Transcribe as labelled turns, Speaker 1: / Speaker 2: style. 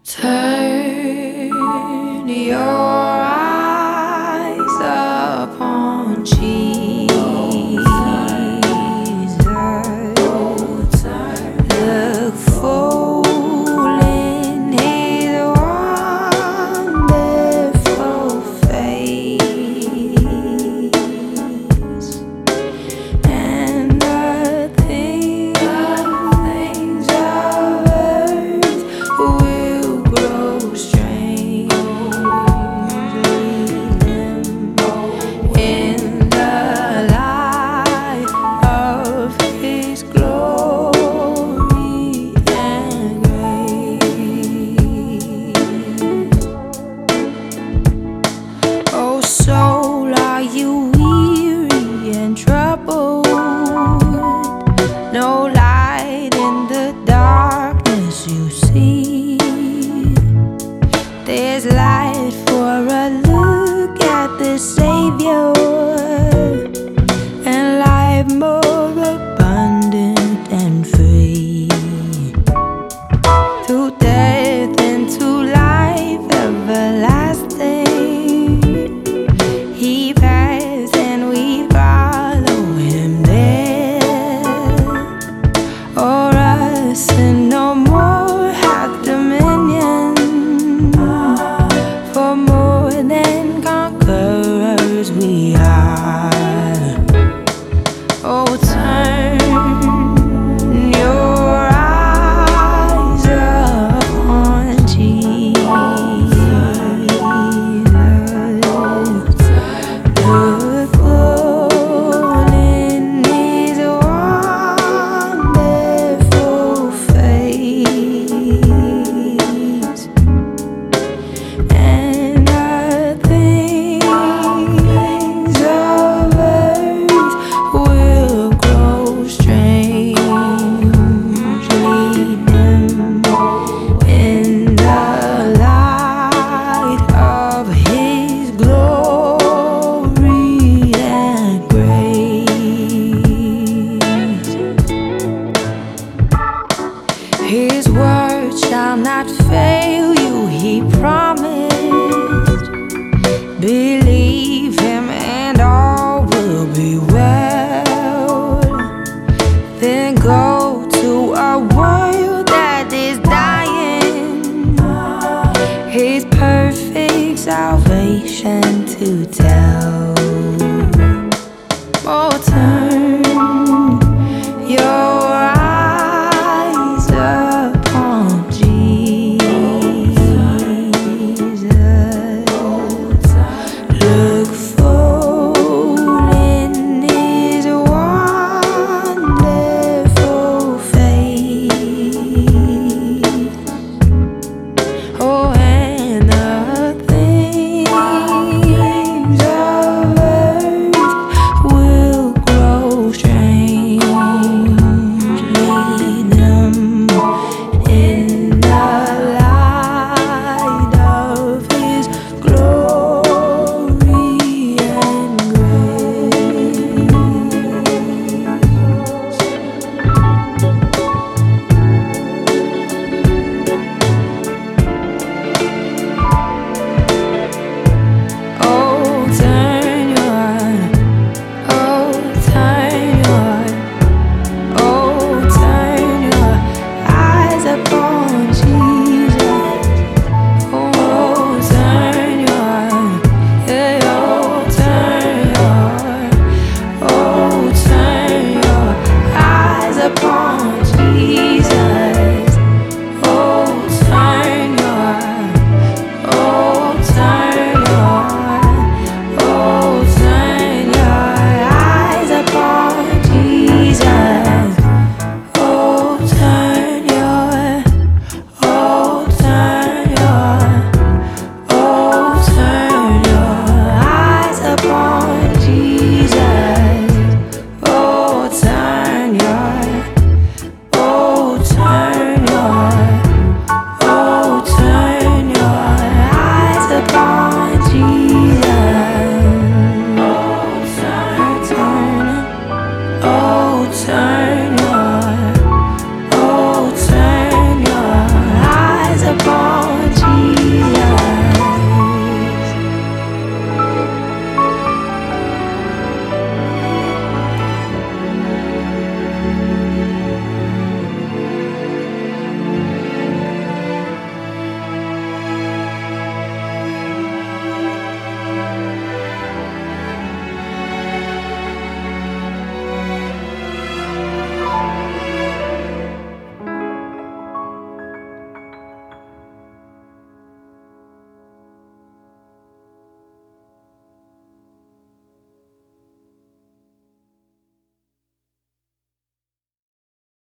Speaker 1: Turn your eyes upon Jesus. Look full in His wonderful face, and the things of earth will grow strangely dim in the light of His glory and grace. Oh soul, are you weary and troubled? No light in the darkness you see. There's light for a look at the Savior, and life more abundant and free. Through death into life everlasting, He passed and we follow Him there. O'er us and no more hath dominion, for more than conquerors we are. Oh, turn your eyes upon Jesus. Look full in His wonderful face, and the things of earth will grow strangely dim in the light of His glory and grace. His word shall not fail you, He promised. Believe Him and all will be well. Then go to a world that is dying, His perfect salvation to tell. Oh, turn your eyes upon Jesus. Look full in His wonderful face. Oh, and the things of earth will grow strangely dim in the light of His glory and grace. Oh, turn your eyes upon Jesus. Oh, turn your eyes upon Jesus.